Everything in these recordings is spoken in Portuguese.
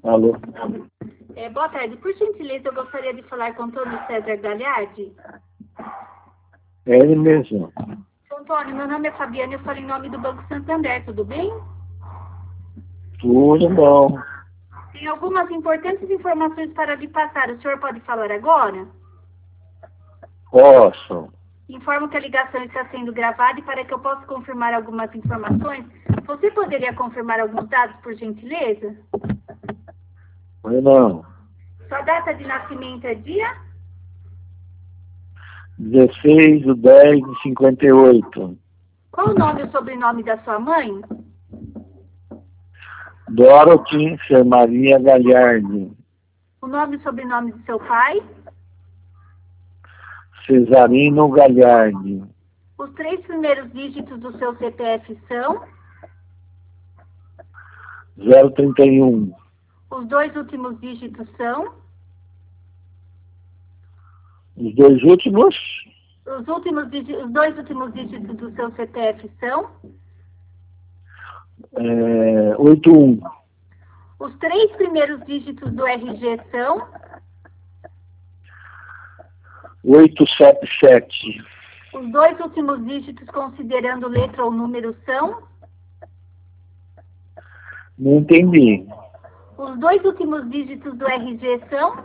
Alô? Boa tarde. Por gentileza, eu gostaria de falar com Antônio César Gagliardi. É ele mesmo. Antônio, meu nome é Fabiana e eu falo em nome do Banco Santander, tudo bem? Tudo bom. Tem algumas importantes informações para lhe passar. O senhor pode falar agora? Posso. Informo que a ligação está sendo gravada e para que eu possa confirmar algumas informações, você poderia confirmar alguns dados, por gentileza? Foi não. Sua data de nascimento é dia? 16/10/58. Qual o nome e o sobrenome da sua mãe? Dorothy Ser Maria Gagliardi. O nome e sobrenome do seu pai? Cesarino Gagliardi. Os 3 primeiros dígitos do seu CPF são? 031. Os 2 últimos dígitos são? Os dois últimos? Os 2 últimos dígitos do seu CPF são? 81. Os 3 primeiros dígitos do RG são? 877. Os 2 últimos dígitos, considerando letra ou número, são? Não entendi. Os 2 últimos dígitos do RG são?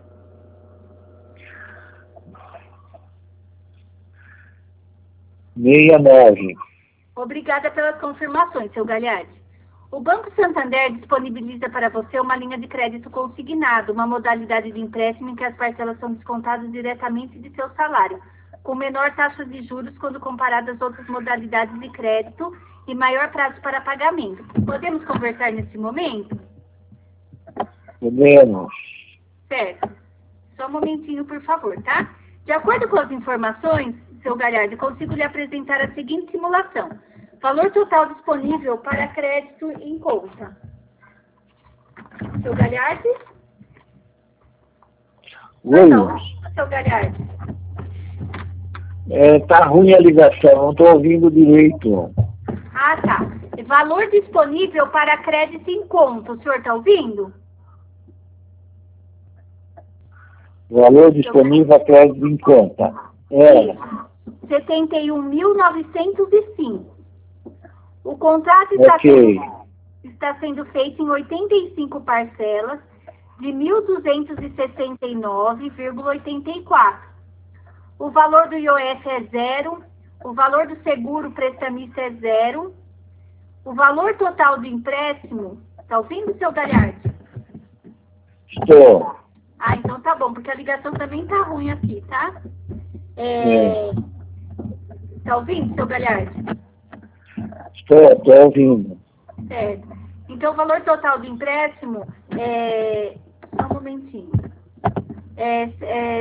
69. Obrigada pelas confirmações, seu Gagliardi. O Banco Santander disponibiliza para você uma linha de crédito consignado, uma modalidade de empréstimo em que as parcelas são descontadas diretamente de seu salário, com menor taxa de juros quando comparadas às outras modalidades de crédito e maior prazo para pagamento. Podemos conversar nesse momento? Podemos. Certo. Só um momentinho, por favor, tá? De acordo com as informações, seu Gagliardi, consigo lhe apresentar a seguinte simulação. Valor total disponível para crédito em conta. Seu Gagliardi? Oi. Seu Gagliardi? Tá ruim a ligação, não estou ouvindo direito. Ah, tá. Valor disponível para crédito em conta. O senhor está ouvindo? Valor disponível a crédito em conta. É. 71.905. O contrato está sendo feito em 85 parcelas de 1.269,84. O valor do IOF é 0, o valor do seguro prestamista é 0, o valor total do empréstimo, está ouvindo, seu Gagliardi? Estou. Ah, então tá bom, porque a ligação também tá ruim aqui, tá? Tá ouvindo, seu Gagliardi? Estou ouvindo. Certo. Então, o valor total do empréstimo só um momentinho. É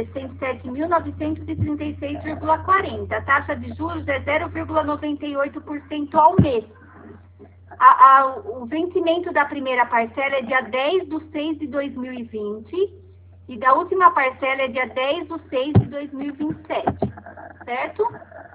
107.936,40. A taxa de juros é 0,98% ao mês. O vencimento da primeira parcela é dia 10/6/2020 e da última parcela é dia 10/6/2027. Certo?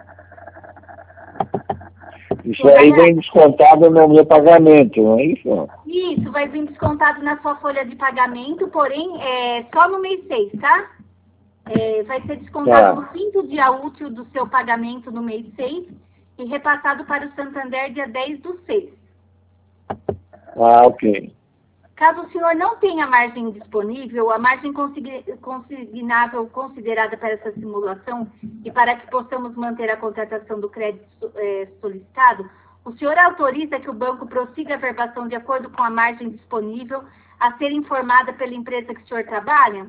Isso aí vem descontado no meu pagamento, não é isso? Isso, vai vir descontado na sua folha de pagamento, porém, só no mês 6, tá? Vai ser descontado no 5º dia útil do seu pagamento no mês 6 e repassado para o Santander dia 10/6. Ah, ok. Caso o senhor não tenha margem disponível, a margem consignável considerada para essa simulação e para que possamos manter a contratação do crédito solicitado, o senhor autoriza que o banco prossiga a verbação de acordo com a margem disponível a ser informada pela empresa que o senhor trabalha?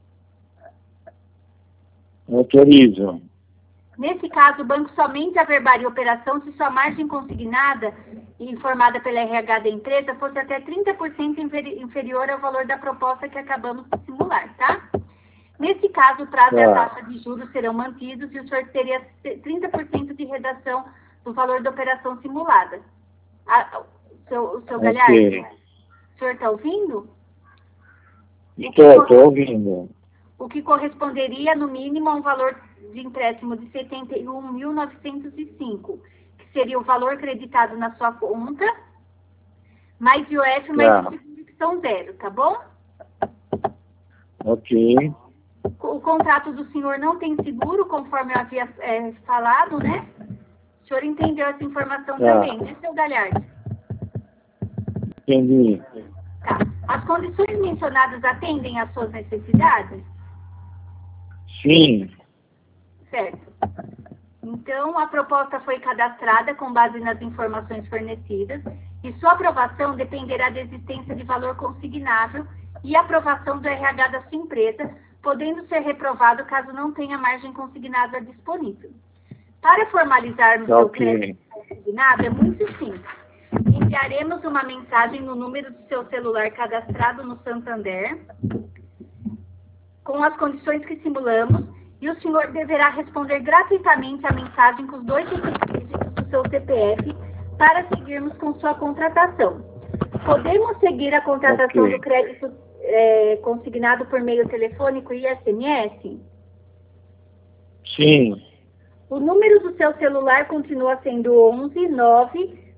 Autorizo. Nesse caso, o banco somente averbaria a operação se sua margem consignada e informada pela RH da empresa fosse até 30% inferior ao valor da proposta que acabamos de simular, tá? Nesse caso, o prazo e a taxa de juros serão mantidos e o senhor teria 30% de redação do valor da operação simulada. O seu Gagliardi, o senhor está ouvindo? Estou ouvindo. O que corresponderia, no mínimo, a um valor de empréstimo de 71.905, que seria o valor creditado na sua conta, mais IOF, mais o seguro que são 0, tá bom? Ok. O contrato do senhor não tem seguro, conforme eu havia falado, né? O senhor entendeu essa informação também, né, seu Galhardo? Entendi. Tá. As condições mencionadas atendem às suas necessidades? Sim. Certo. Então, a proposta foi cadastrada com base nas informações fornecidas e sua aprovação dependerá da existência de valor consignável e aprovação do RH da sua empresa, podendo ser reprovado caso não tenha margem consignada disponível. Para formalizarmos o crédito consignado, é muito simples. Enviaremos uma mensagem no número do seu celular cadastrado no Santander, com as condições que simulamos, e o senhor deverá responder gratuitamente a mensagem com os 2 dígitos do seu CPF para seguirmos com sua contratação. Podemos seguir a contratação do crédito consignado por meio telefônico e SMS? Sim. O número do seu celular continua sendo 11 9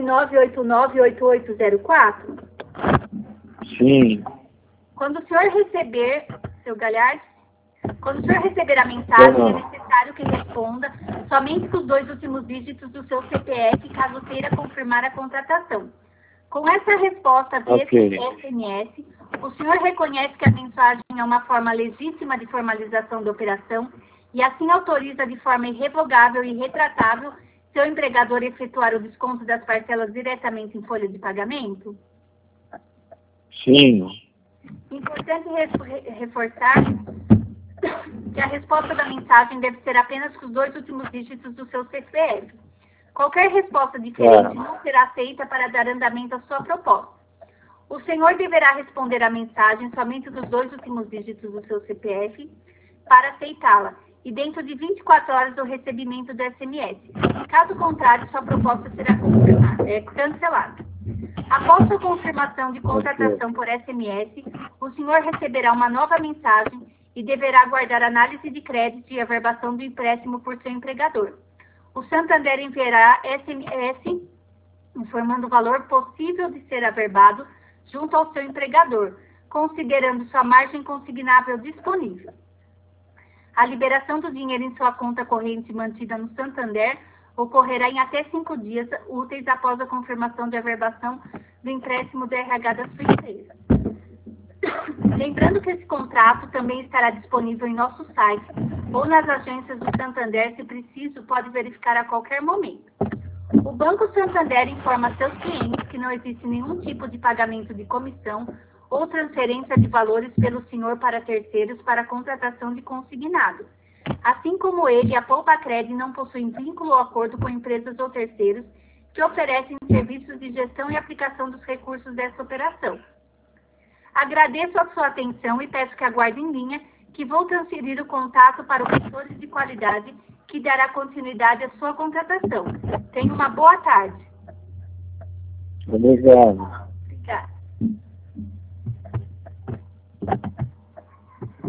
99898804? Sim. Quando o senhor receber, seu Galhardo, quando o senhor receber a mensagem, é necessário que responda somente com os 2 últimos dígitos do seu CPF, caso queira confirmar a contratação. Com essa resposta via SMS, o senhor reconhece que a mensagem é uma forma legítima de formalização da operação e assim autoriza de forma irrevogável e retratável seu empregador efetuar o desconto das parcelas diretamente em folha de pagamento? Sim. Importante reforçar que a resposta da mensagem deve ser apenas com os 2 últimos dígitos do seu CPF. Qualquer resposta diferente não será aceita para dar andamento à sua proposta. O senhor deverá responder à mensagem somente com os 2 últimos dígitos do seu CPF para aceitá-la, e dentro de 24 horas do recebimento do SMS. Caso contrário, sua proposta será cancelada. Após sua confirmação de contratação por SMS, o senhor receberá uma nova mensagem e deverá aguardar análise de crédito e averbação do empréstimo por seu empregador. O Santander enviará SMS informando o valor possível de ser averbado junto ao seu empregador, considerando sua margem consignável disponível. A liberação do dinheiro em sua conta corrente mantida no Santander ocorrerá em até 5 dias úteis após a confirmação de averbação do empréstimo do RH da sua empresa. Lembrando que esse contrato também estará disponível em nosso site ou nas agências do Santander, se preciso, pode verificar a qualquer momento. O Banco Santander informa seus clientes que não existe nenhum tipo de pagamento de comissão ou transferência de valores pelo senhor para terceiros para a contratação de consignado. Assim como ele, a Poupa-Cred não possui vínculo ou acordo com empresas ou terceiros que oferecem serviços de gestão e aplicação dos recursos dessa operação. Agradeço a sua atenção e peço que aguarde em linha, que vou transferir o contato para o gestor de qualidade, que dará continuidade à sua contratação. Tenha uma boa tarde. Obrigado.